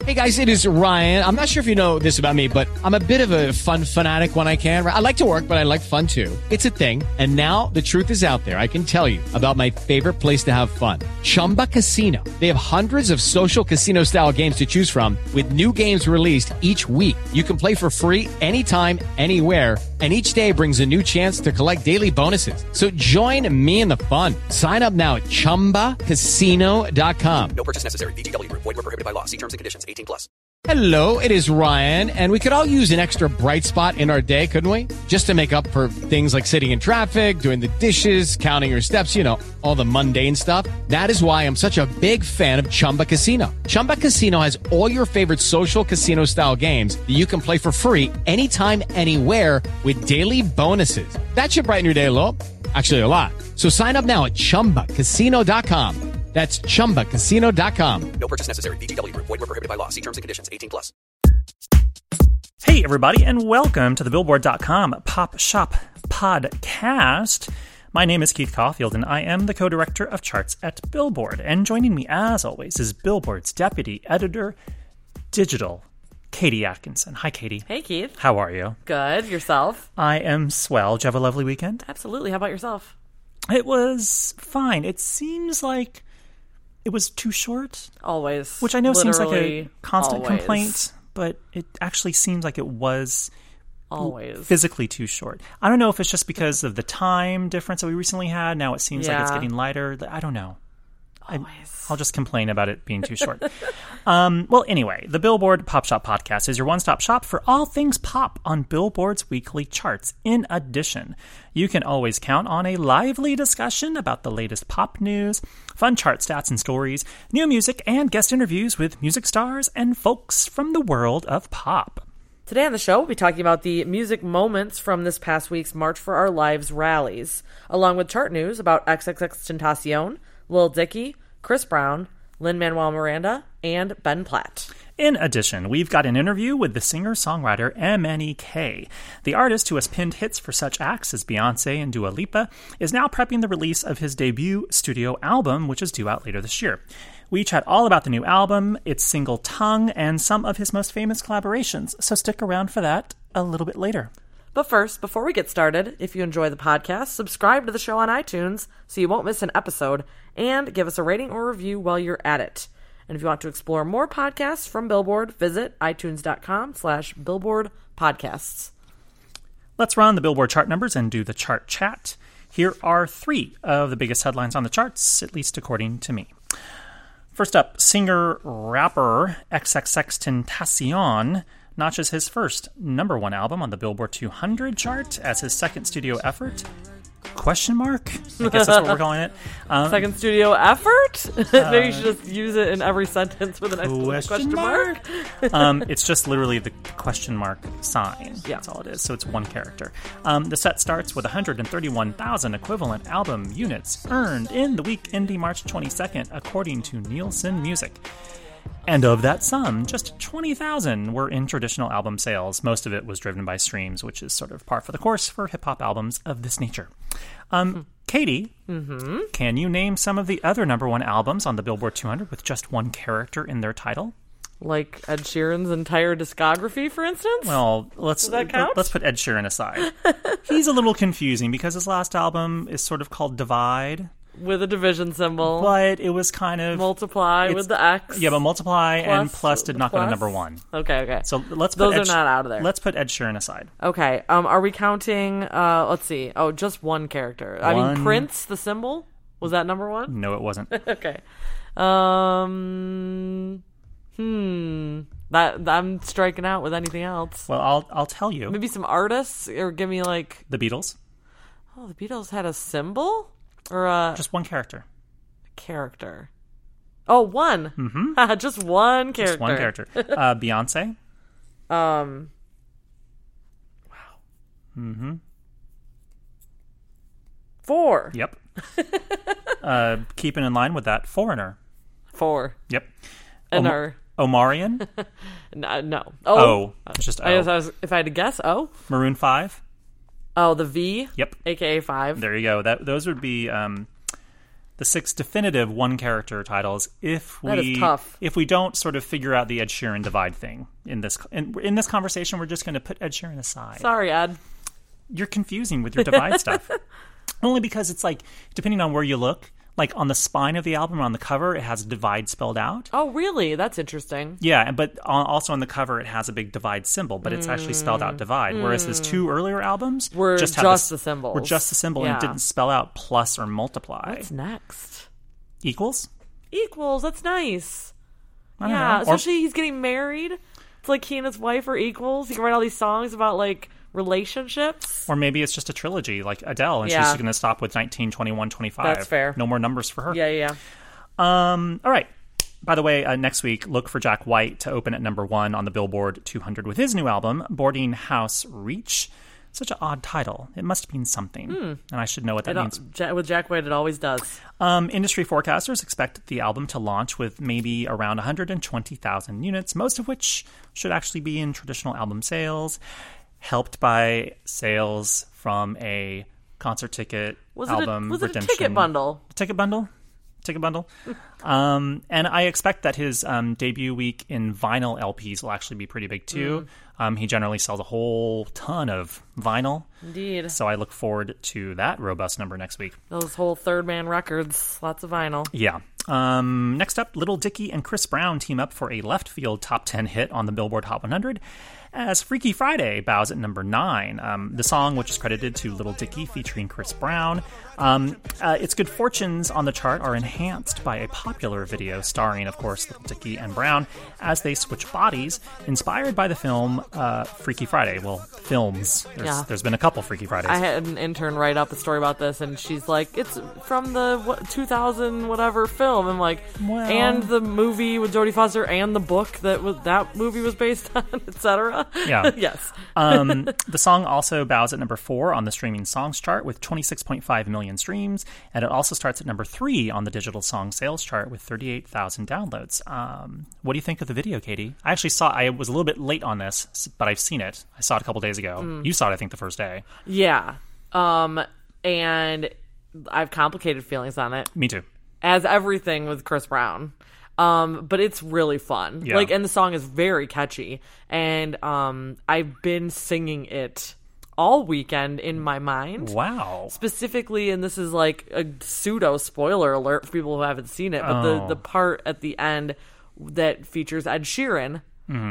Hey guys, it is Ryan. I'm not sure if you know this about me, but I'm a bit of a fun fanatic when I can. I like to work, but I like fun too. It's a thing. And now the truth is out there. I can tell you about my favorite place to have fun. Chumba Casino. They have hundreds of social casino style games to choose from with new games released each week. You can play for free anytime, anywhere. And each day brings a new chance to collect daily bonuses. So join me in the fun. Sign up now at ChumbaCasino.com. No purchase necessary. VGW Group. Void where prohibited by law. See terms and conditions. 18+. Hello, it is Ryan, and we could all use an extra bright spot in our day, couldn't we? Just to make up for things like sitting in traffic, doing the dishes, counting your steps, you know, all the mundane stuff. That is why I'm such a big fan of Chumba Casino. Chumba Casino has all your favorite social casino-style games that you can play for free anytime, anywhere with daily bonuses. That should brighten your day a little. Actually, a lot. So sign up now at ChumbaCasino.com. That's ChumbaCasino.com. No purchase necessary. VGW Group. Void where prohibited by law. See terms and conditions. 18+. Hey, everybody, and welcome to the Billboard.com Pop Shop Podcast. My name is Keith Caulfield, and I am the co-director of charts at Billboard. And joining me, as always, is Billboard's deputy editor, digital, Katie Atkinson. Hi, Katie. Hey, Keith. How are you? Good. Yourself? I am swell. Did you have a lovely weekend? Absolutely. How about yourself? It was fine. It seems like it was too short. Always. Which I know seems like a Literally constant always. complaint, but it actually seems like it was always physically too short. I don't know if it's just because of the time difference that we recently had. Now it seems like it's getting lighter. I don't know. I'll just complain about it being too short. Well, anyway, the Billboard Pop Shop Podcast is your one-stop shop for all things pop on Billboard's weekly charts. In addition, you can always count on a lively discussion about the latest pop news, fun chart stats and stories, new music, and guest interviews with music stars and folks from the world of pop. Today on the show, we'll be talking about the music moments from this past week's March for Our Lives rallies, along with chart news about XXXTentacion, Lil Dicky, Chris Brown, Lin-Manuel Miranda, and Ben Platt. In addition, we've got an interview with the singer-songwriter MNEK. The artist who has penned hits for such acts as Beyoncé and Dua Lipa is now prepping the release of his debut studio album, which is due out later this year. We chat all about the new album, its single Tongue, and some of his most famous collaborations, so stick around for that a little bit later. But first, before we get started, if you enjoy the podcast, subscribe to the show on iTunes so you won't miss an episode, and give us a rating or review while you're at it. And if you want to explore more podcasts from Billboard, visit itunes.com/Billboard Podcasts. Let's run the Billboard chart numbers and do the chart chat. Here are 3 of the biggest headlines on the charts, at least according to me. First up, singer-rapper XXXTentacion notches his first #1 album on the Billboard 200 chart as his second studio effort. Question mark? I guess that's what we're calling it. Second studio effort? Maybe you should just use it in every sentence with an exclamation question mark. It's just literally the question mark sign. Yeah. That's all it is. So it's one character. The set starts with 131,000 equivalent album units earned in the week ending March 22nd, according to Nielsen Music. And of that sum, just 20,000 were in traditional album sales. Most of it was driven by streams, which is sort of par for the course for hip-hop albums of this nature. Katie, can you name some of the other #1 albums on the Billboard 200 with just one character in their title? Like Ed Sheeran's entire discography, for instance? Well, let's Does that count? let's put Ed Sheeran aside. He's a little confusing because his last album is sort of called Divide. With a division symbol. But it was kind of... Multiply with the X. Yeah, but Multiply and Plus did not go to plus? #1. Okay. So let's put Those are not out of there. Let's put Ed Sheeran aside. Okay. Are we counting, let's see. Oh, just one character. I mean, Prince, the symbol? Was that #1? No, it wasn't. Okay. That I'm striking out with anything else. Well, I'll tell you. Maybe some artists, or give me like... The Beatles. Oh, the Beatles had a symbol? Or just one character. Character. Oh, one. Mm-hmm. Just one character. Just one character. Beyonce. Wow. Mm-hmm. 4. Yep. Keeping in line with that, Foreigner. 4. Yep. And Omarion. No. O. Just O. If I had to guess, O. Maroon 5. Oh, the V. Yep. AKA 5. There you go. Those would be the 6 definitive one-character titles That is tough. if we don't sort of figure out the Ed Sheeran divide thing in this conversation. We're just going to put Ed Sheeran aside. Sorry, Ed. You're confusing with your divide stuff. Only because it's like, depending on where you look, like on the spine of the album or on the cover, it has divide spelled out. Oh, really? That's interesting. Yeah, but also on the cover, it has a big divide symbol, but it's actually spelled out divide. Whereas his 2 earlier albums were just the symbols. Were just the symbol and it didn't spell out plus or multiply. What's next? Equals? Equals. That's nice. I don't know. Especially he's getting married. It's like he and his wife are equals. He can write all these songs about like relationships. Or maybe it's just a trilogy like Adele and she's going to stop with 19, 21, 25. That's fair. No more numbers for her. Yeah. All right. By the way, next week, look for Jack White to open at number 1 on the Billboard 200 with his new album, Boarding House Reach. Such an odd title. It must mean something. And I should know what that means. With Jack White, it always does. Industry forecasters expect the album to launch with maybe around 120,000 units, most of which should actually be in traditional album sales, helped by sales from a concert ticket album was redemption. it a ticket bundle? Ticket bundle. And I expect that his debut week in vinyl LPs will actually be pretty big too. He generally sells a whole ton of vinyl. Indeed. So I look forward to that robust number next week. Those whole Third Man records, lots of vinyl. Yeah. Next up, Little Dicky and Chris Brown team up for a left field top 10 hit on the Billboard Hot 100 as Freaky Friday bows at number 9. The song, which is credited to Little Dicky featuring Chris Brown, its good fortunes on the chart are enhanced by a popular video starring, of course, Little Dicky and Brown as they switch bodies, inspired by the film Freaky Friday. Well, films. There's been a couple Freaky Fridays. I had an intern write up a story about this, and she's like, it's from the 2000 whatever film. I'm like, and the movie with Jodie Foster and the book that movie was based on, etc. Yeah. Yes. The song also bows at number 4 on the streaming songs chart with 26.5 million streams, and it also starts at number 3 on the digital song sales chart with 38,000 downloads. What do you think of the video, Katie? I was a little bit late on this, but I've seen it. I saw it a couple days ago. You saw it, I think, the first day. Yeah. And I have complicated feelings on it. Me too. As everything with Chris Brown. But it's really fun. Yeah. And the song is very catchy. And I've been singing it all weekend in my mind. Wow. Specifically, and this is like a pseudo spoiler alert for people who haven't seen it, but the part at the end that features Ed Sheeran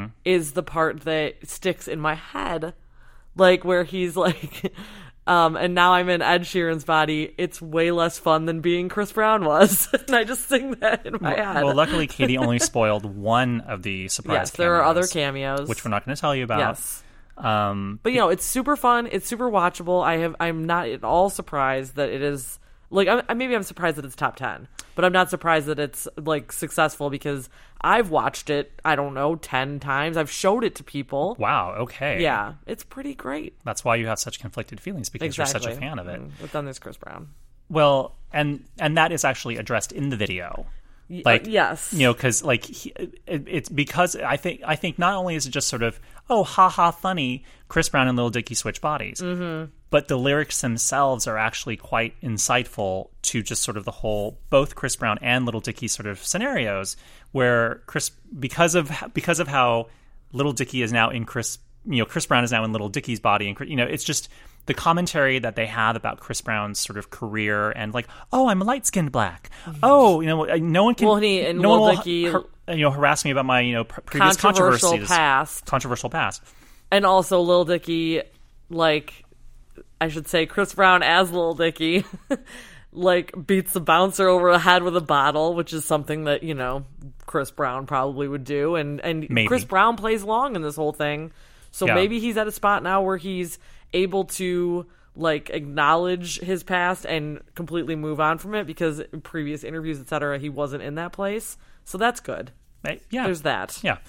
is the part that sticks in my head. Like where he's like... and now I'm in Ed Sheeran's body. It's way less fun than being Chris Brown was. And I just sing that in my head. Well, luckily, Katie only spoiled one of the surprise cameos. Yes, there are other cameos. Which we're not going to tell you about. Yes. But, it's super fun. It's super watchable. I'm not at all surprised that it is... Like, maybe I'm surprised that it's top 10. But I'm not surprised that it's, like, successful because I've watched it, 10 times. I've showed it to people. Wow, okay. Yeah, it's pretty great. That's why you have such conflicted feelings, because you're such a fan of it. But then there's Chris Brown. Well, and that is actually addressed in the video. Like, yes. Because, like, it's because I think not only is it just sort of, oh, ha-ha, funny, Chris Brown and Lil Dicky switch bodies, but the lyrics themselves are actually quite insightful to just sort of the whole, both Chris Brown and Lil Dicky sort of scenarios, where because of how Lil Dicky is now in Chris Brown is now in Lil Dicky's body, and it's just the commentary that they have about Chris Brown's sort of career and like, oh, I'm light-skinned black. Oh, no one can. Well, no one will harass me about my previous controversial past. And also Lil Dicky, like, I should say Chris Brown as Lil Dicky, like beats the bouncer over the head with a bottle, which is something that Chris Brown probably would do, and Chris Brown plays along in this whole thing. So maybe he's at a spot now where he's able to like acknowledge his past and completely move on from it, because in previous interviews, etc., he wasn't in that place. So that's good. Yeah. There's that. Yeah.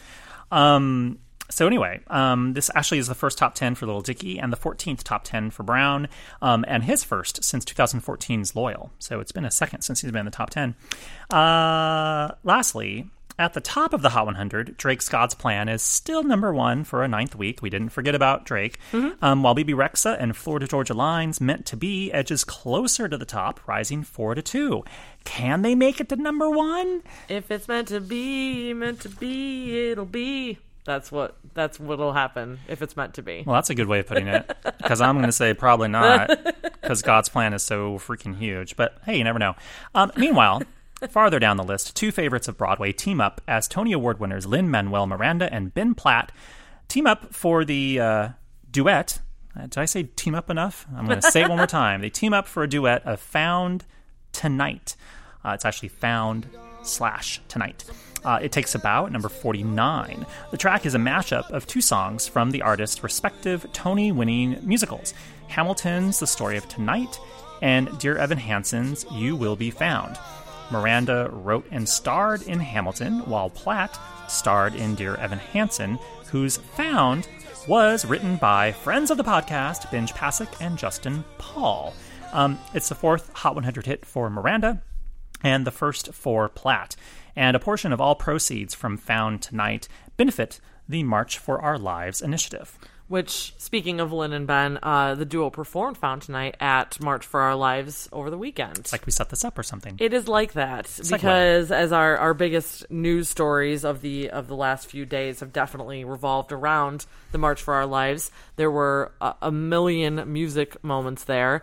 So anyway, this actually is the first top 10 for Lil Dicky and the 14th top 10 for Brown, and his first since 2014's Loyal. So it's been a second since he's been in the top 10. Lastly, At the top of the Hot 100, Drake's God's Plan is still number 1 for a 9th week. We didn't forget about Drake. While BB Rexa and Florida Georgia Line's Meant to Be edges closer to the top, rising 4-2. Can they make it to number 1? If it's meant to be, it'll be. That's what'll happen if it's meant to be. Well, that's a good way of putting it, because I'm going to say probably not, because God's Plan is so freaking huge. But hey, you never know. Meanwhile, farther down the list, 2 favorites of Broadway team up as Tony Award winners Lin-Manuel Miranda and Ben Platt team up for the duet. Did I say team up enough? I'm going to say it one more time. They team up for a duet of Found Tonight. It's actually Found/Tonight. It takes a bow at number 49. The track is a mashup of 2 songs from the artist's respective Tony-winning musicals, Hamilton's The Story of Tonight and Dear Evan Hansen's You Will Be Found. Miranda wrote and starred in Hamilton, while Platt starred in Dear Evan Hansen, whose Found was written by friends of the podcast, Benj Pasek and Justin Paul. It's the 4th Hot 100 hit for Miranda, and the first for Platt. And a portion of all proceeds from Found Tonight benefit the March for Our Lives initiative. Which, speaking of Lynn and Ben, the duo performed Found Tonight at March for Our Lives over the weekend. It's like we set this up or something. It is like that, because as our biggest news stories of the last few days have definitely revolved around the March for Our Lives. There were a million music moments there,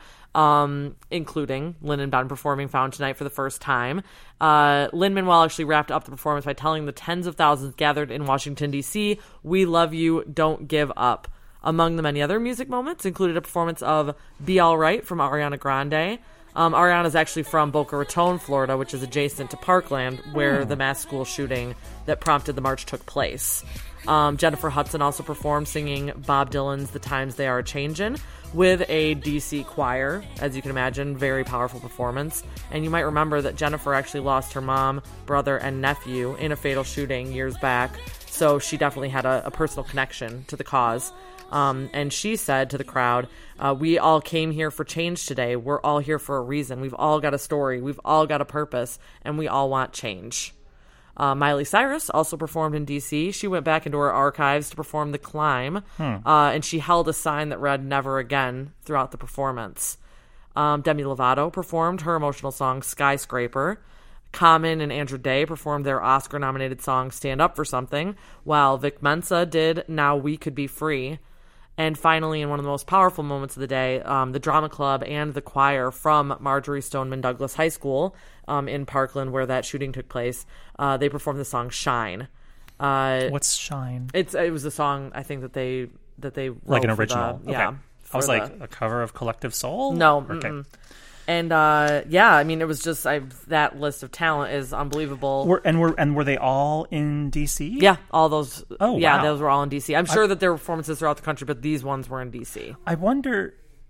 including Lin and Ben performing Found Tonight for the first time. Lin-Manuel actually wrapped up the performance by telling the tens of thousands gathered in Washington, D.C., "We love you, don't give up." Among the many other music moments included a performance of Be All Right from Ariana Grande. Ariana is actually from Boca Raton, Florida, which is adjacent to Parkland, where the mass school shooting that prompted the march took place. Jennifer Hudson also performed singing Bob Dylan's The Times They Are A-Changin' with a D.C. choir. As you can imagine, very powerful performance. And you might remember that Jennifer actually lost her mom, brother, and nephew in a fatal shooting years back, so she definitely had a personal connection to the cause. And she said to the crowd, "We all came here for change today. We're all here for a reason. We've all got a story. We've all got a purpose, and we all want change." Miley Cyrus also performed in D.C. She went back into her archives to perform The Climb, and she held a sign that read "Never Again" throughout the performance. Demi Lovato performed her emotional song Skyscraper. Common and Andrew Day performed their Oscar-nominated song Stand Up for Something, while Vic Mensa did Now We Could Be Free. And finally, in one of the most powerful moments of the day, the drama club and the choir from Marjorie Stoneman Douglas High School in Parkland, where that shooting took place, they performed the song "Shine." What's "Shine"? It was a song I think that they wrote like an original. Yeah, okay. I was like a cover of Collective Soul. No. Okay. And I mean, it was just that list of talent is unbelievable. Were they all in DC? Yeah, all those. Oh, yeah, wow. those were all in DC. I'm sure that there were performances throughout the country, but these ones were in DC. I wonder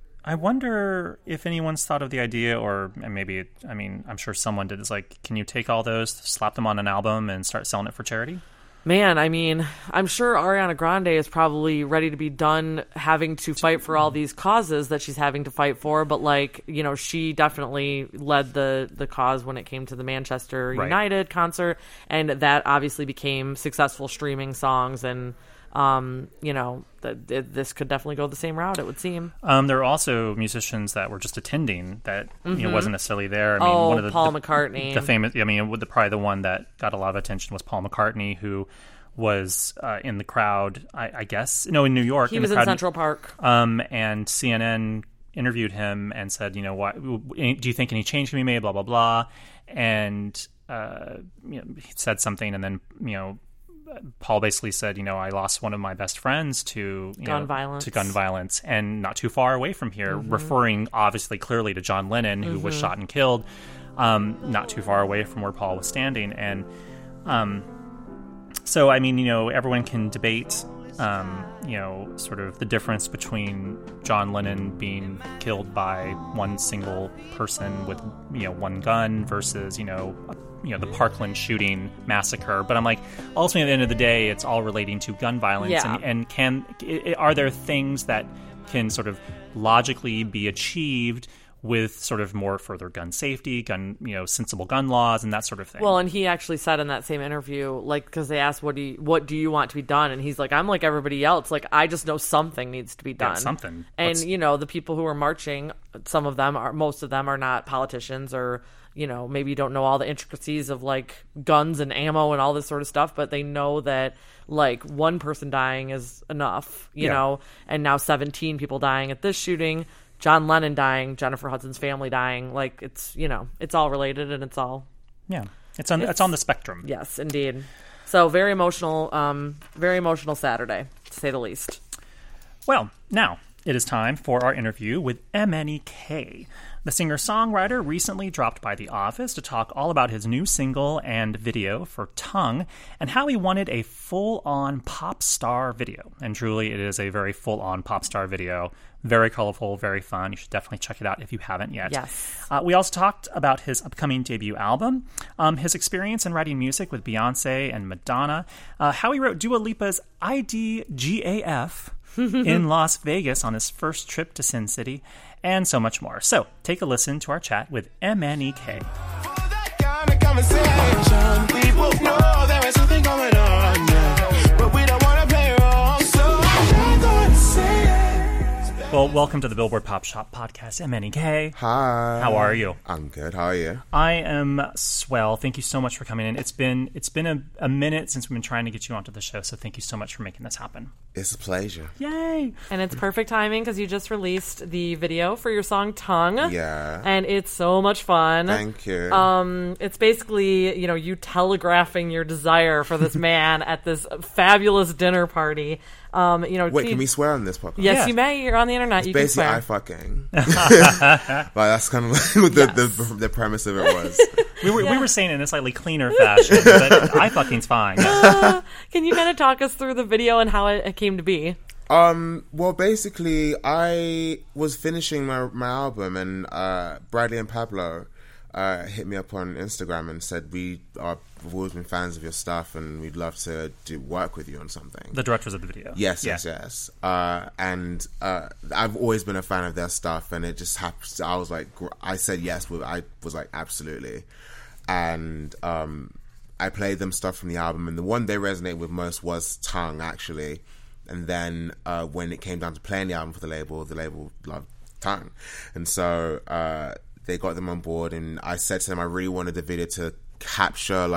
if anyone's thought of the idea, or maybe I'm sure someone did. Is like, can you take all those, slap them on an album, and start selling it for charity? Man, I mean, I'm sure Ariana Grande is probably ready to be done having to fight for all these causes that she's having to fight for, but she definitely led the cause when it came to the Manchester United concert, and that obviously became successful streaming songs, and this could definitely go the same route, it would seem. There are also musicians that were just attending that wasn't necessarily there. One of Paul McCartney. The famous, probably the one that got a lot of attention was Paul McCartney, who was in the crowd, I guess. No, in New York. He was in Central Park. And CNN interviewed him and said, what do you think any change can be made, blah, blah, blah. And he said something, and then, Paul basically said, I lost one of my best friends to gun violence, and not too far away from here, referring obviously clearly to John Lennon, who was shot and killed, not too far away from where Paul was standing. And so, everyone can debate, sort of the difference between John Lennon being killed by one single person with, one gun versus, the Parkland shooting massacre. But I'm like, ultimately, at the end of the day, it's all relating to gun violence. Yeah. And are there things that can sort of logically be achieved with sort of more further gun safety, sensible gun laws and that sort of thing. Well, and he actually said in that same interview, like, because they asked, what do you want to be done? And he's like, I'm like everybody else. Like, I just know something needs to be done. Yeah, something. And, the people who are marching, most of them are not politicians or, maybe don't know all the intricacies of, like, guns and ammo and all this sort of stuff, but they know that, like, one person dying is enough, you know, and now 17 people dying at this shooting, John Lennon dying, Jennifer Hudson's family dying. Like, it's, it's all related and it's all... Yeah, it's on the spectrum. Yes, indeed. So very emotional Saturday, to say the least. Well, now it is time for our interview with MNEK. The singer-songwriter recently dropped by The Office to talk all about his new single and video for Tongue and how he wanted a full-on pop star video. And truly, it is a very full-on pop star video. Very colorful, very fun. You should definitely check it out if you haven't yet. Yes. We also talked about his upcoming debut album, his experience in writing music with Beyonce and Madonna, how he wrote Dua Lipa's IDGAF in Las Vegas on his first trip to Sin City, and so much more. So, take a listen to our chat with MNEK. People know there is something going on, but we don't want to play wrong, so I'm going to say it. Well, welcome to the Billboard Pop Shop Podcast, MNEK. Hi. How are you? I'm good. How are you? I am swell. Thank you so much for coming in. It's been a minute since we've been trying to get you onto the show, so thank you so much for making this happen. It's a pleasure. Yay! And it's perfect timing because you just released the video for your song Tongue. Yeah. And it's so much fun. Thank you. It's basically, you telegraphing your desire for this man at this fabulous dinner party. Wait, can we swear on this podcast? Yes, you may. You're on the internet. It's you can basically swear. I fucking. Like, that's kind of like what the premise of it was. We were saying it in a slightly cleaner fashion, but I fucking's fine. Can you kind of talk us through the video and how it came to be? Well, basically, I was finishing my album, and Bradley and Pablo hit me up on Instagram and said, we've always been fans of your stuff and we'd love to work with you on something. The directors of the video. Yes. And I've always been a fan of their stuff, and it just happened. I said yes, but I was like, absolutely. And I played them stuff from the album, and the one they resonated with most was Tongue, actually. And then when it came down to playing the album for the label loved Tongue. And so they got them on board, and I said to them I really wanted the video to capture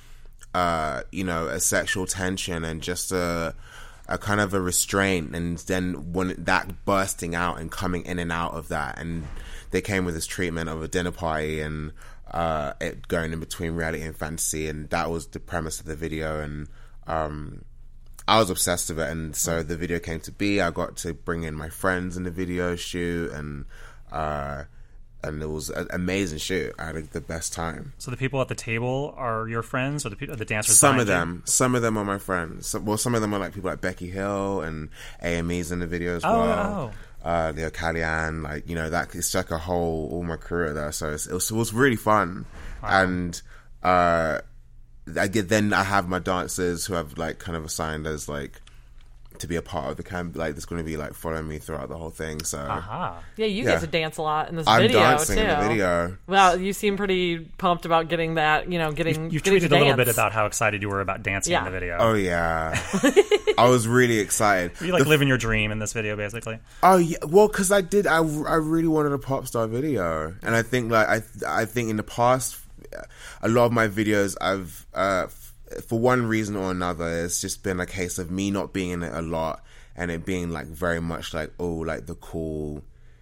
a sexual tension and just a kind of a restraint, and then when that bursting out and coming in and out of that. And they came with this treatment of a dinner party and it going in between reality and fantasy, and that was the premise of the video. And I was obsessed with it, and so the video came to be. I got to bring in my friends in the video shoot, and it was an amazing shoot. I had the best time. So the people at the table are your friends, or the dancers? Some of them are my friends. Some of them are like people like Becky Hill, and AME's in the video as well. Leo Callian, that it's like all my crew there. So it was really fun. Wow. And then I have my dancers who have kind of assigned as to be a part of the camp. That's going to be following me throughout the whole thing. So yeah, you get to dance a lot in this I'm video. dancing too. in the video. Well, you seem pretty pumped about getting that. You've tweeted a little bit about how excited you were about dancing in the video. Oh yeah, I was really excited. You living your dream in this video, basically. Oh yeah, well, because I really wanted a pop star video, and I think I think in the past, a lot of my videos I've for one reason or another, it's just been a case of me not being in it a lot, and it being very much the cool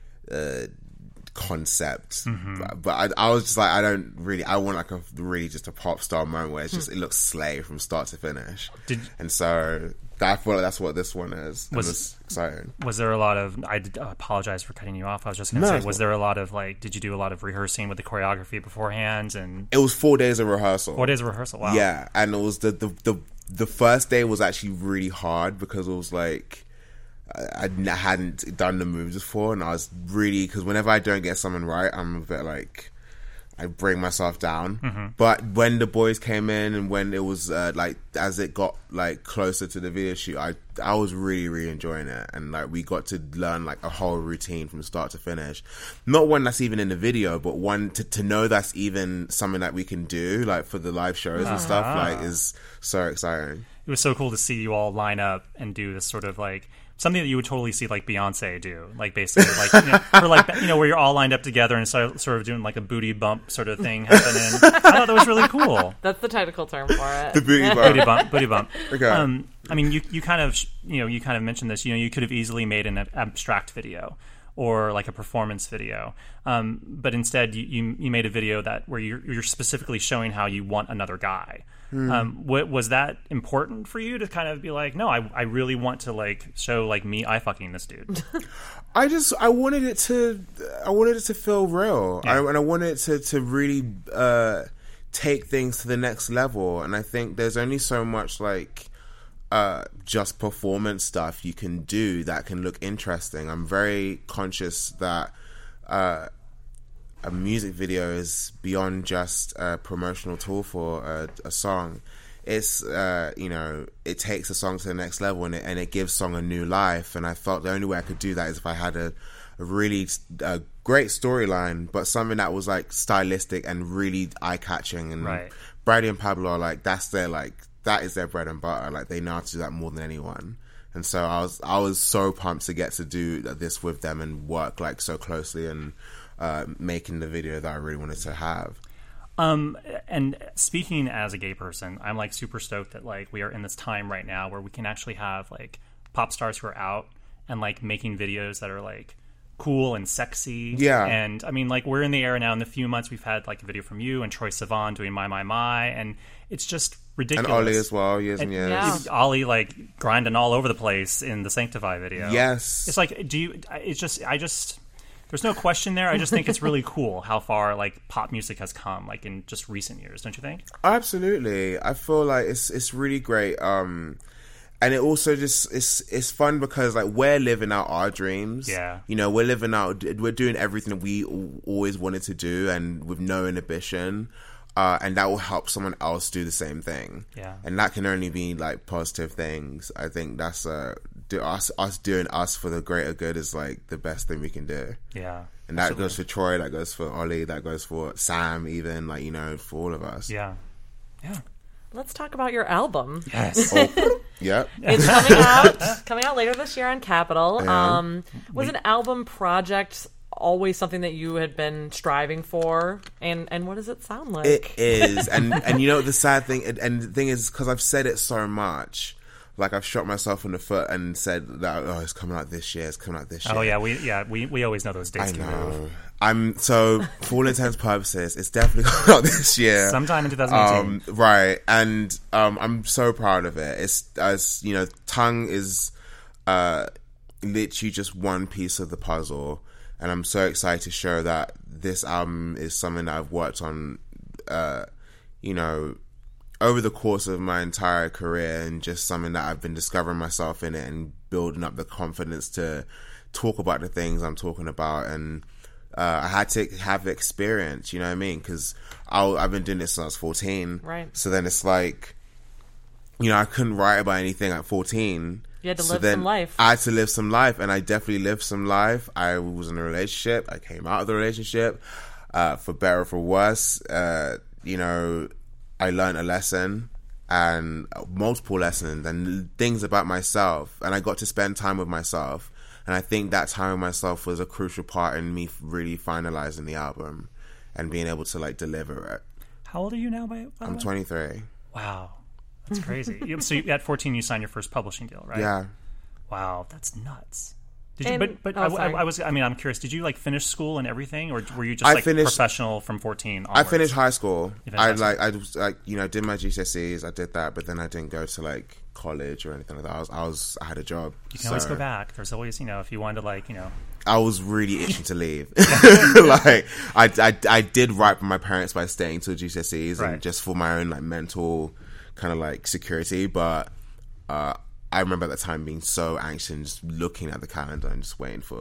concept. Mm-hmm. But I was just I want just a pop star moment where it's just it looks slay from start to finish. And so I feel that's what this one is. It was exciting. Was there a lot of? I apologize for cutting you off. I was just going to say, was there a lot of did you do a lot of rehearsing with the choreography beforehand? And it was 4 days of rehearsal. 4 days of rehearsal. Wow. Yeah, and it was the first day was actually really hard because it was I hadn't done the moves before, and I was really, because whenever I don't get something right, I'm a bit I bring myself down. Mm-hmm. But when the boys came in and when it was as it got closer to the video shoot, I I was really, really enjoying it, and like we got to learn like a whole routine from start to finish. Not one that's even in the video, but one to know that's even something that we can do like for the live shows and stuff. Like is so exciting. It was so cool to see you all line up and do this sort of like something that you would totally see like Beyonce do, like basically like or like where you're all lined up together and sort of doing like a booty bump sort of thing happening. I thought that was really cool. That's the technical term for it. The booty bump. Booty bump. Okay. I mean, you kind of you kind of mentioned this. You could have easily made an abstract video or like a performance video, but instead you made a video where you're specifically showing how you want another guy. What was that important for you to kind of be like, no, I really want to like show like me eye fucking this dude? I wanted it to feel real. Yeah. I wanted it to really take things to the next level. And I think there's only so much like just performance stuff you can do that can look interesting. I'm very conscious that a music video is beyond just a promotional tool for a song. It's it takes a song to the next level, and it gives song a new life. And I felt the only way I could do that is if I had a really great storyline, but something that was like stylistic and really eye catching. And right. Brady and Pablo are like that is their bread and butter. Like they know how to do that more than anyone. And so I was so pumped to get to do this with them and work like so closely and making the video that I really wanted to have. And speaking as a gay person, I'm like super stoked that like we are in this time right now where we can actually have like pop stars who are out and like making videos that are like cool and sexy. Yeah. And I mean, like we're in the era now. In the few months we've had like a video from you and Troye Sivan doing My, and it's just ridiculous. And Ollie as well, years and years. Yeah. Ollie like grinding all over the place in the Sanctify video. Yes. It's like, I just there's no question there. I just think it's really cool how far like pop music has come, like in just recent years, don't you think? Absolutely. I feel like it's really great. And it also just it's fun because like we're living out our dreams. Yeah. We're doing everything that we always wanted to do and with no inhibition. And that will help someone else do the same thing. Yeah. And that can only be like positive things. I think that's us doing us for the greater good is like the best thing we can do. Yeah. And that goes for Troy, that goes for Ollie, that goes for Sam, even like, for all of us. Yeah. Yeah. Let's talk about your album. Yes. Yep. It's coming out later this year on Capitol. Yeah. Was an album project always something that you had been striving for, and what does it sound like? It is. And the sad thing, and the thing is, because I've said it so much, like I've shot myself in the foot and said that it's coming out this year, Oh yeah, we always know those dates. I know. For all intents and purposes, it's definitely coming out this year, sometime in 2018. Right. And I'm so proud of it. It's, as Tongue is literally just one piece of the puzzle. And I'm so excited to show that this album is something that I've worked on, over the course of my entire career, and just something that I've been discovering myself in it and building up the confidence to talk about the things I'm talking about. And I had to have experience, you know what I mean? Because I've been doing this since I was 14. Right. So then it's like, I couldn't write about anything at 14. You had to live some life. I had to live some life, and I definitely lived some life. I was in a relationship. I came out of the relationship, for better or for worse. I learned a lesson, and multiple lessons, and things about myself, and I got to spend time with myself. And I think that time with myself was a crucial part in me really finalizing the album and being able to like deliver it. How old are you now? I'm 23. Wow. That's crazy. So at 14, you signed your first publishing deal, right? Yeah. Wow, that's nuts. I'm curious. Did you like finish school and everything, or were you just professional from 14 onwards? I finished high school. I did my GCSEs. I did that, but then I didn't go to like college or anything like that. I had a job. You can always go back. There's always, if you wanted to I was really itching to leave. Like I did right by my parents by staying till GCSEs, right, and just for my own like mental kind of like security, but I remember at the time being so anxious and just looking at the calendar and just waiting for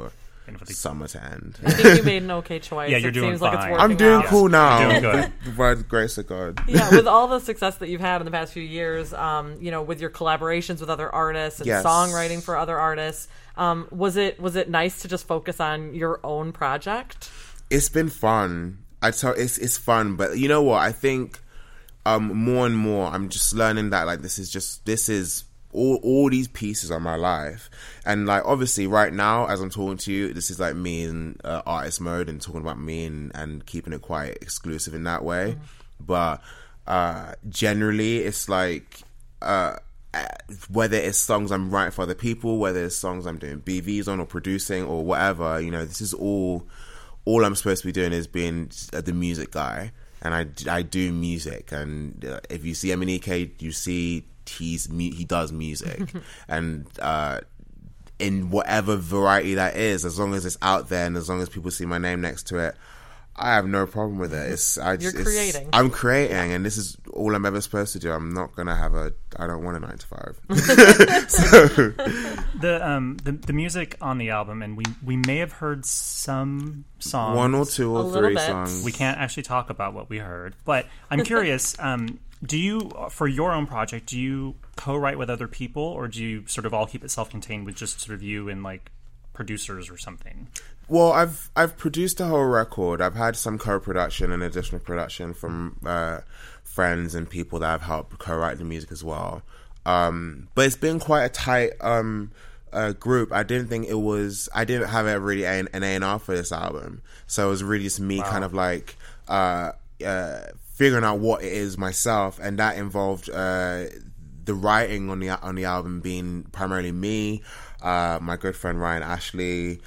summer to end. I think you made an okay choice. Yeah, you're doing seems like it's fine. working I'm doing out. cool now. You're doing good. By the grace of God. Yeah, with all the success that you've had in the past few years, with your collaborations with other artists and Yes. songwriting for other artists, was it nice to just focus on your own project? It's been fun. It's fun, but you know what? I think more and more I'm just learning that like this is all these pieces of my life, and like obviously right now as I'm talking to you, this is like me in artist mode and talking about me and keeping it quite exclusive in that way. But generally it's like whether it's songs I'm writing for other people, whether it's songs I'm doing BVs on or producing or whatever, this is all I'm supposed to be doing is being the music guy, and I do music. And if you see MNEK, you see he does music, and in whatever variety that is, as long as it's out there and as long as people see my name next to it, I have no problem with it. Creating. I'm creating, and this is all I'm ever supposed to do. I'm not gonna have I don't want a 9 to 5. So The music on the album, and we may have heard some songs, 1 or 2 A or little 3 bit. songs. We can't actually talk about what we heard, but I'm curious. Do you, for your own project, do you co-write with other people, or do you sort of all keep it self-contained with just sort of you and like producers or something? Well, I've produced a whole record. I've had some co-production and additional production from friends and people that have helped co-write the music as well. But it's been quite a tight group. I didn't have really an A&R for this album, so it was really just me kind of like figuring out what it is myself, and that involved the writing on the album being primarily me, my good friend Ryan Ashley,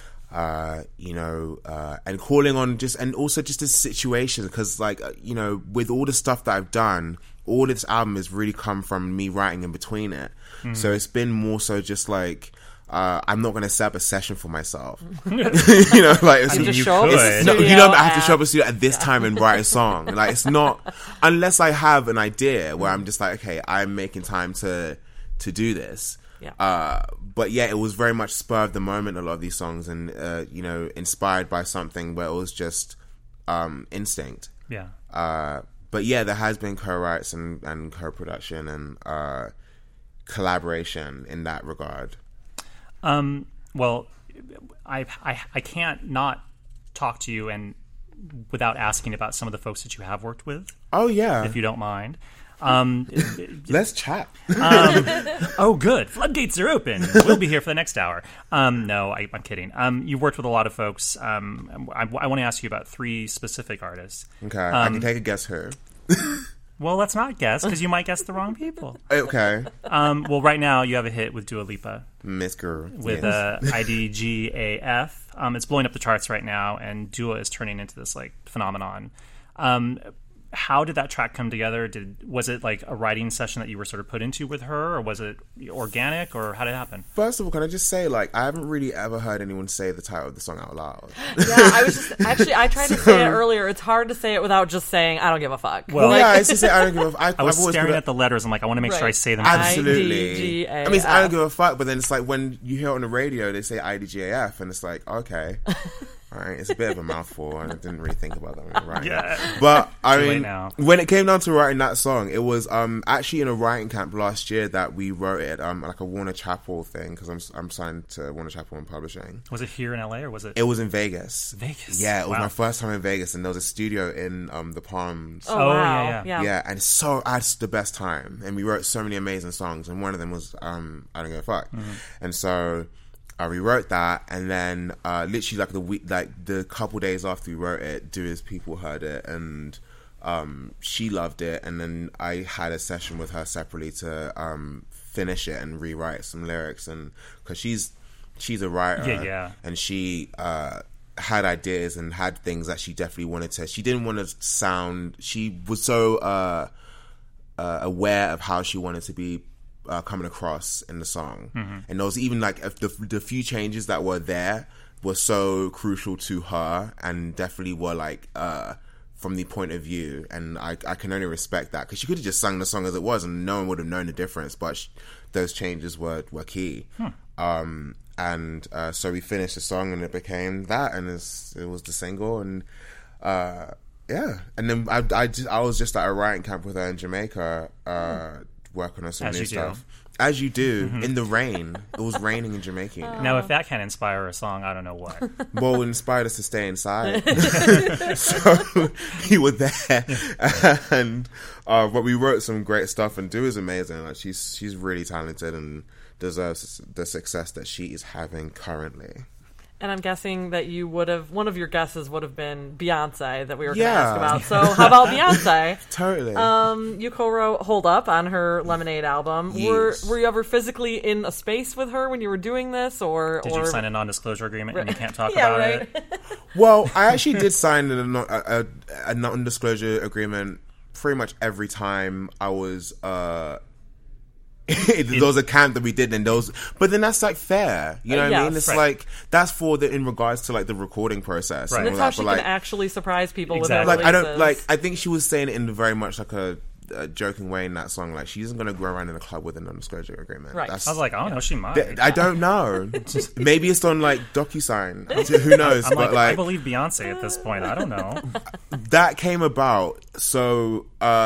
and calling on and also just the situation, because with all the stuff that I've done, all this album has really come from me writing in between it. So it's been more so just like I'm not going to set up a session for myself. It's you don't have to show up at the studio at this time and write a song. Like, it's not, unless I have an idea where I'm just like, okay, I'm making time to do this. Yeah. But yeah, it was very much spur of the moment, a lot of these songs, and inspired by something where it was just instinct. Yeah. But yeah, there has been co-writes and co-production and collaboration in that regard. Well, I can't not talk to you and without asking about some of the folks that you have worked with. Oh yeah, if you don't mind. Let's chat. Oh, good. Floodgates are open. We'll be here for the next hour. No, I'm kidding. You've worked with a lot of folks. I want to ask you about 3 specific artists. Okay, I can take a guess who. Well, let's not guess, because you might guess the wrong people. Okay. Well, right now you have a hit with Dua Lipa. Miss Girl. With IDGAF. It's blowing up the charts right now, and Dua is turning into this like phenomenon. How did that track come together? Was it like a writing session that you were sort of put into with her, or was it organic, or how did it happen? First of all, can I just say, like, I haven't really ever heard anyone say the title of the song out loud. Yeah, I was just I tried to say it earlier. It's hard to say it without just saying I don't give a fuck. Well, it's just I don't give a fuck. I was staring at the letters. I'm like, I want to make sure I say them absolutely. IDGAF. I mean, I don't give a fuck, but then it's like when you hear it on the radio, they say IDGAF, and it's like, okay. All right, it's a bit of a mouthful, and I didn't really think about that when writing. Yeah. But I mean, now. When it came down to writing that song, it was actually in a writing camp last year that we wrote it, like a Warner Chappell thing, because I'm signed to Warner Chappell and Publishing. Was it here in LA, or was it? It was in Vegas. Vegas. Yeah, it was my first time in Vegas, and there was a studio in the Palms. Oh, wow. Yeah, and I had the best time, and we wrote so many amazing songs, and one of them was I Don't Give a Fuck, and so. I rewrote that, and then literally like the week, like the couple days after we wrote it, Dua's people heard it, and she loved it. And then I had a session with her separately to finish it and rewrite some lyrics, and because she's a writer, and she had ideas and had things that she definitely wanted to. She didn't want to sound. She was so aware of how she wanted to be. Coming across in the song, and there was even like the few changes that were there were so crucial to her, and definitely were like from the point of view, and I can only respect that, because she could have just sung the song as it was and no one would have known the difference, but those changes were key. And so we finished the song, and it became that, and it was the single, and yeah. And then I was just at a writing camp with her in Jamaica, working on some new stuff. As you do, in the rain. It was raining in Jamaica. Now, if that can inspire a song, I don't know what. Well, it inspired us to stay inside. So we were there, and but we wrote some great stuff, and Du is amazing. Like she's really talented and deserves the success that she is having currently. And I'm guessing that one of your guesses would have been Beyonce that we were going to ask about. So how about Beyonce? Totally. You co-wrote Hold Up on her Lemonade album. Yes. Were you ever physically in a space with her when you were doing this? Or did you sign a non-disclosure agreement and you can't talk about it? Well, I actually did sign a non-disclosure agreement pretty much every time I was... those are camp that we did, and those, but then that's like fair, you know what I mean? It's like that's for in regards to like the recording process, right? And that's how she can actually surprise people with her like releases. I think she was saying it in very much like a joking way in that song. Like she isn't going to go around in a club with a non-disclosure agreement. Right? I was like, oh no, she might. I don't know. Maybe it's on like DocuSign. Who knows? I'm but I believe Beyonce at this point. I don't know. That came about. So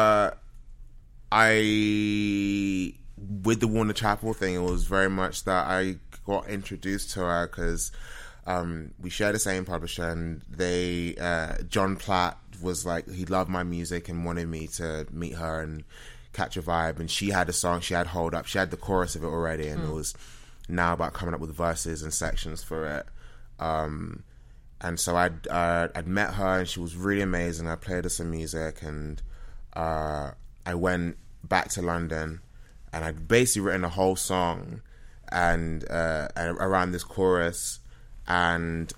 with the Warner Chappell thing, it was very much that I got introduced to her because we share the same publisher, and they John Platt was like, he loved my music and wanted me to meet her and catch a vibe. And she had a song, she had Hold Up, she had the chorus of it already, and it was now about coming up with verses and sections for it. And so I'd met her, and she was really amazing. I played her some music, and I went back to London. And I'd basically written a whole song and around this chorus, and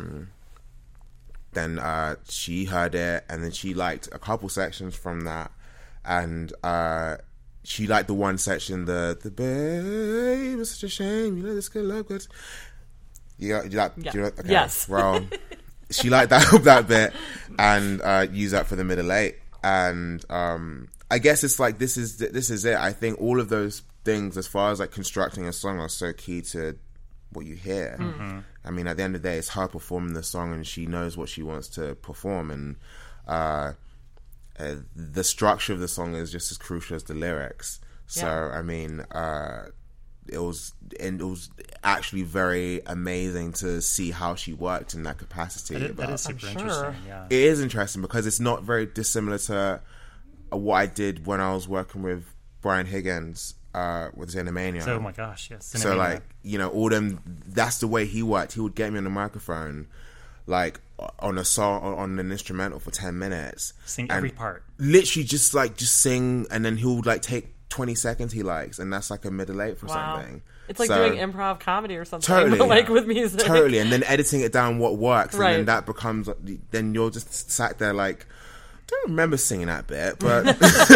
then she heard it, and then she liked a couple sections from that, and she liked the one section, the babe, it's such a shame, you know this good love good. Okay, yes. Well, she liked that bit, and used that for the middle eight, and I guess it's like this is it. I think all of those things, as far as like constructing a song, are so key to what you hear. Mm-hmm. I mean, at the end of the day, it's her performing the song, and she knows what she wants to perform, and the structure of the song is just as crucial as the lyrics. So, I mean, it was actually very amazing to see how she worked in that capacity. That is super interesting. Yeah, it is interesting because it's not very dissimilar to what I did when I was working with Brian Higgins with Xenomania. Oh my gosh, yes. Xenomania. So like, you know, all them, that's the way he worked. He would get me on the microphone, like on a song, on an instrumental for 10 minutes. Sing every part. Literally just sing, and then he'll like take 20 seconds he likes, and that's like a middle eight for something. It's like doing improv comedy or something, totally, but like with music. Totally, and then editing it down what works, right. And then that becomes, then you're just sat there like, I don't remember singing that bit, but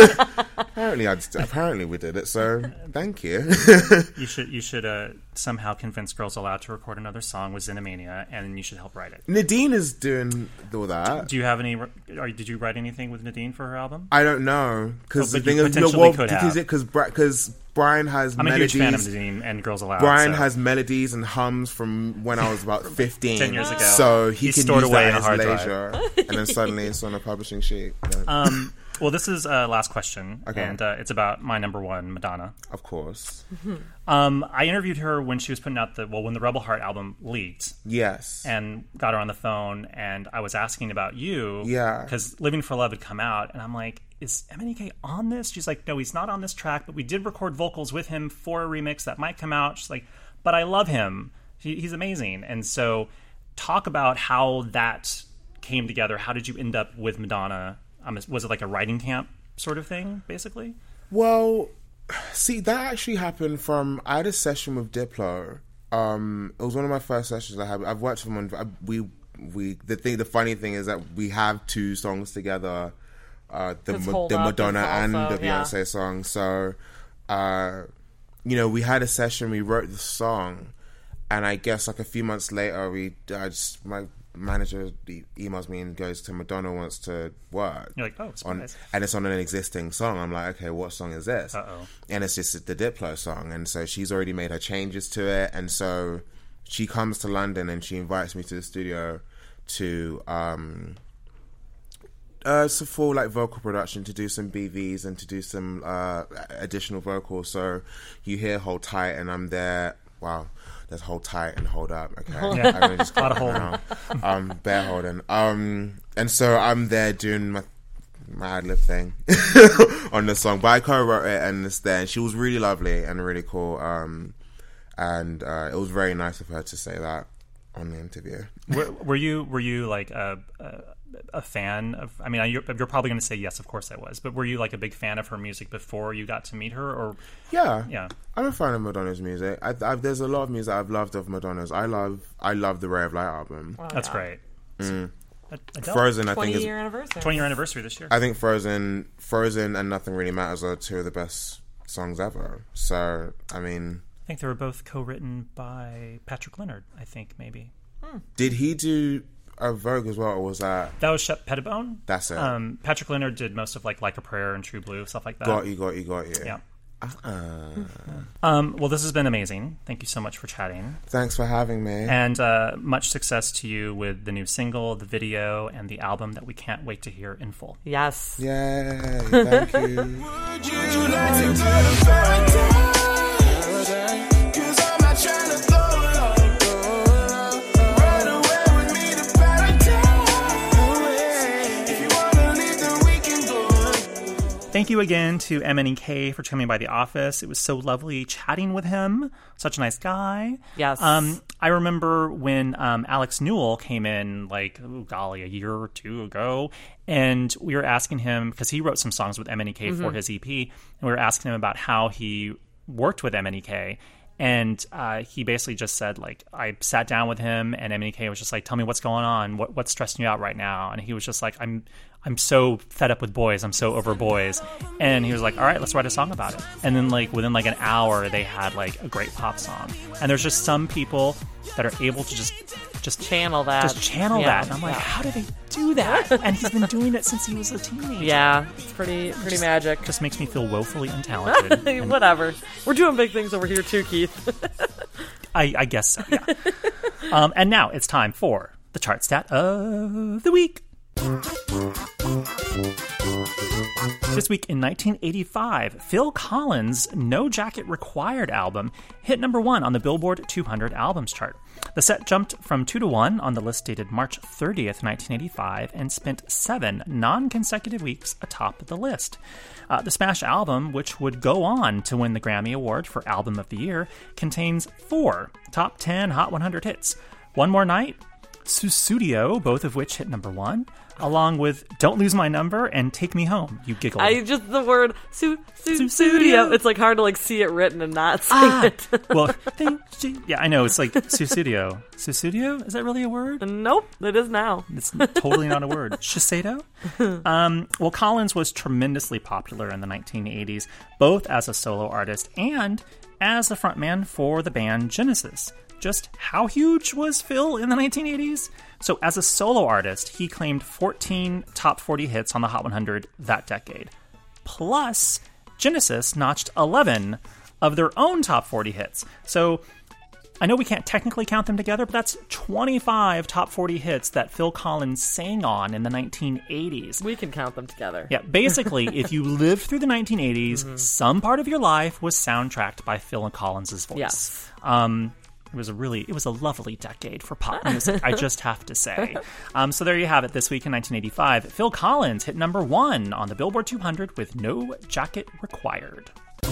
apparently we did it, so thank you. You should somehow convince Girls Aloud to record another song with Xenomania, and you should help write it. Nadine is doing all that. Do you have any? Did you write anything with Nadine for her album? I don't know, because the thing is, because Brian has melodies. I'm a huge fan of Nadine and Girls Aloud. Brian has melodies and hums from when I was about 15. 10 years ago. So he can stored use away that in a as hard leisure. And then suddenly it's on a publishing sheet. Well, this is last question. Okay. And it's about my number one, Madonna. Of course. I interviewed her when she was putting out when the Rebel Heart album leaked. Yes. And got her on the phone, and I was asking about you. Yeah. Because Living for Love had come out, and I'm like, is MNEK on this? She's like, no, he's not on this track, but we did record vocals with him for a remix that might come out. She's like, but I love him. He's amazing. And so talk about how that came together. How did you end up with Madonna? Was it like a writing camp sort of thing, basically? Well, see, that actually happened I had a session with Diplo. It was one of my first sessions I had. I've worked with him on, the funny thing is that we have two songs together, the Madonna and the Beyonce song. So, we had a session, we wrote the song, and I guess like a few months later, my manager emails me and goes to Madonna wants to work. You're like, oh, surprise. And it's on an existing song. I'm like, okay, what song is this? Uh-oh. And it's just the Diplo song, and so she's already made her changes to it, and so she comes to London and she invites me to the studio to for like vocal production, to do some BVs and to do some additional vocals. So you hear Hold Tight and I'm there. Wow, there's Hold Tight and Hold Up. Okay, Yeah. I really just got a holding. Bear holding. And so I'm there doing my ad-lib thing on the song, but I co-wrote it and it's there. And she was really lovely and really cool. And it was very nice of her to say that on the interview. Were you like a fan of? I mean, you're probably going to say yes. Of course, I was. But were you like a big fan of her music before you got to meet her? Or yeah, I'm a fan of Madonna's music. There's a lot of music I've loved of Madonna's. I love the Ray of Light album. Oh, that's great. Frozen, I think, is 20-year anniversary. 20-year anniversary this year. I think Frozen, and Nothing Really Matters are two of the best songs ever. So, I mean, I think they were both co-written by Patrick Leonard. I think maybe. Did he do a Vogue as well, or was that was Shep Pettibone? That's it. Patrick Leonard did most of like a Prayer and True Blue, stuff like that. Got you. Yeah. Well, this has been amazing. Thank you so much for chatting. Thanks for having me. And much success to you with the new single, the video, and the album that we can't wait to hear in full. Yes. Yay, thank you. Would you like to do the fairy tale? 'Cause I'm not trying to throw it all. Run away with me to paradise. If you wanna leave, then we can go. Thank you again to MNEK for coming by the office. It was so lovely chatting with him. Such a nice guy. Yes. I remember when Alex Newell came in, like, a year or two ago, and we were asking him, because he wrote some songs with MNEK for his EP, and we were asking him about how he worked with MNEK. And he basically just said, like, I sat down with him, and MNEK was just like, tell me what's going on. What's stressing you out right now? And he was just like, I'm so fed up with boys. I'm so over boys. And he was like, all right, let's write a song about it. And then, like, within, like, an hour, they had, like, a great pop song. And there's just some people that are able to just channel that. Just channel Yeah. that. And I'm like, how do they do that? And he's been doing it since he was a teenager. Yeah, it's pretty magic. Just makes me feel woefully untalented. And Whatever. We're doing big things over here too, Keith. I guess so, yeah. And now it's time for the chart stat of the week. This week in 1985, Phil Collins' No Jacket Required album hit number 1 on the Billboard 200 albums chart. The set jumped from 2 to 1 on the list dated March 30th, 1985, and spent 7 non-consecutive weeks atop the list. The smash album, which would go on to win the Grammy Award for Album of the Year, contains 4 top 10 Hot 100 hits. One More Night, Sussudio, both of which hit number 1, along with Don't Lose My Number and Take Me Home. You giggled. The word studio. It's like hard to like see it written and not sing it. Well, yeah, I know. It's like Sussudio. Sussudio? Is that really a word? Nope, it is now. It's totally not a word. Shiseido? Well, Collins was tremendously popular in the 1980s, both as a solo artist and as the frontman for the band Genesis. Just how huge was Phil in the 1980s? So as a solo artist, he claimed 14 top 40 hits on the Hot 100 that decade. Plus, Genesis notched 11 of their own top 40 hits. So I know we can't technically count them together, but that's 25 top 40 hits that Phil Collins sang on in the 1980s. We can count them together. Yeah, basically, if you lived through the 1980s, some part of your life was soundtracked by Phil Collins' voice. Yes. It was a lovely decade for pop music, I just have to say. So there you have it. This week in 1985, Phil Collins hit number 1 on the Billboard 200 with No Jacket Required.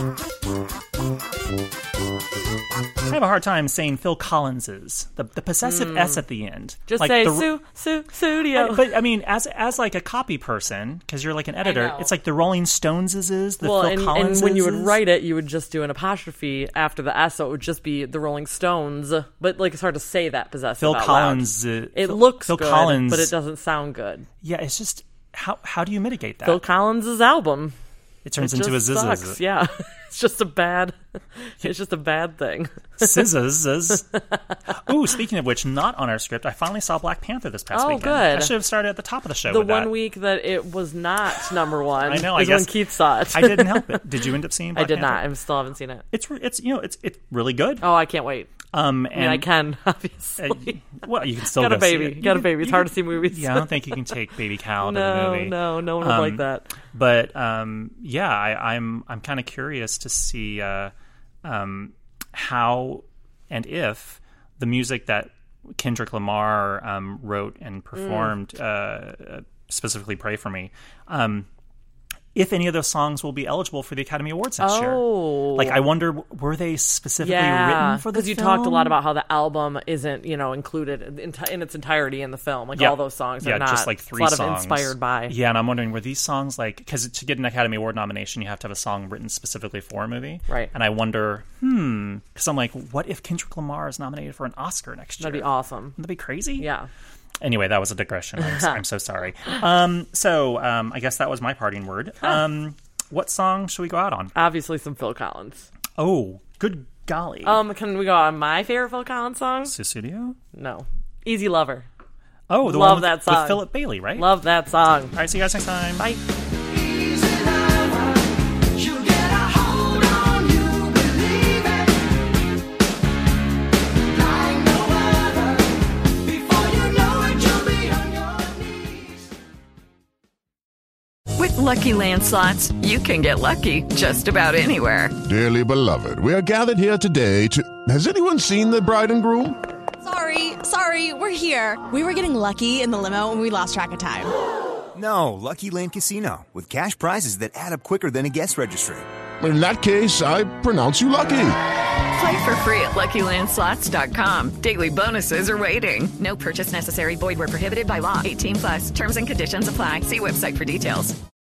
I have a hard time saying Phil Collins's. The possessive S at the end. Just like say studio. But I mean, as like a copy person, because you're like an editor, know. it's like the Rolling Stones' is, the Phil and Collins' when you would write it, you would just do an apostrophe after the S, so it would just be the Rolling Stones. But like it's hard to say that possessive Phil out Collins. loud. It looks Phil good, Collins, but it doesn't sound good. Yeah, it's just how do you mitigate that? Phil Collins' album. It turns It into a just zizzes. sucks. Yeah, it's just a bad thing. Zizzes. Ooh, speaking of which, not on our script, I finally saw Black Panther this past weekend. Good. I should have started at the top of the show The with one that. week that it was not number 1 I know, is I guess when Keith saw it. I didn't help it. Did you end up seeing Black I did Panther? not. I still haven't seen it. It's really good. Oh, I can't wait. And I can, obviously. Well, you can still got go a baby. see it. Got a baby. It's hard to see movies. Yeah, I don't think you can take baby Cal to the movie. No one would like that. But yeah, I'm kind of curious to see how and if the music that Kendrick Lamar wrote and performed, specifically "Pray for Me," if any of those songs will be eligible for the Academy Awards next year. Like, I wonder, were they specifically written for the film? Because you talked a lot about how the album isn't, included in its entirety in the film. Like, all those songs are not. Just like 3 songs. A lot songs. of inspired by. Yeah, and I'm wondering, were these songs like... Because to get an Academy Award nomination, you have to have a song written specifically for a movie. Right. And I wonder, because I'm like, what if Kendrick Lamar is nominated for an Oscar next year? That'd be awesome. Wouldn't that be crazy? Yeah. Anyway, that was a digression. I'm so sorry. I guess that was my parting word. What song should we go out on? Obviously some Phil Collins. Oh, good golly. Can we go on my favorite Phil Collins song? Sussudio? No. Easy Lover. Oh, the Love one with, that song. with Philip Bailey, right? Love that song. All right, see you guys next time. Bye. With Lucky Land Slots, you can get lucky just about anywhere. Dearly beloved, we are gathered here today to... Has anyone seen the bride and groom? Sorry, we're here. We were getting lucky in the limo and we lost track of time. No, Lucky Land Casino, with cash prizes that add up quicker than a guest registry. In that case, I pronounce you lucky. Play for free at LuckyLandSlots.com. Daily bonuses are waiting. No purchase necessary. Void where prohibited by law. 18+. Terms and conditions apply. See website for details.